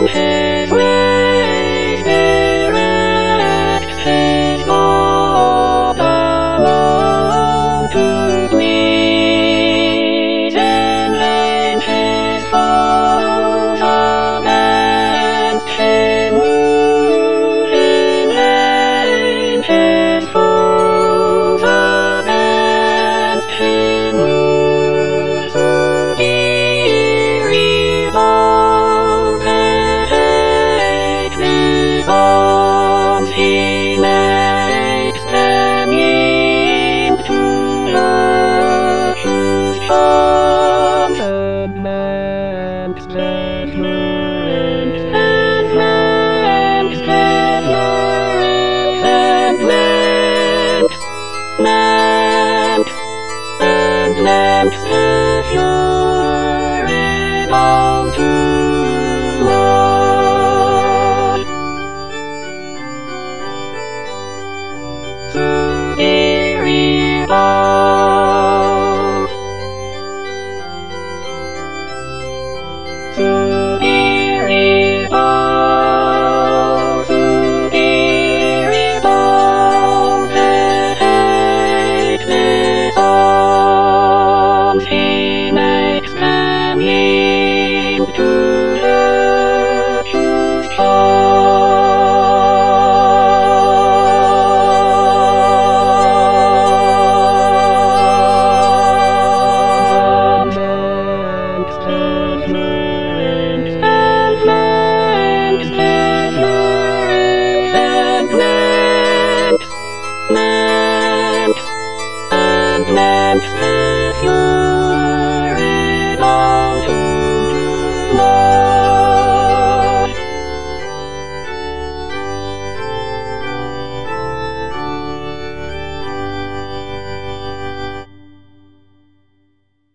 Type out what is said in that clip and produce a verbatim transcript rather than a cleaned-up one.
his ways direct, his love alone to please. In vain his foes against him move, in vain his foes against him move. So dear evolve hate his arms, he makes them yield to love whose charms enhance their strength, enhance their strength, enhance, enhance, enhance the pure evolve to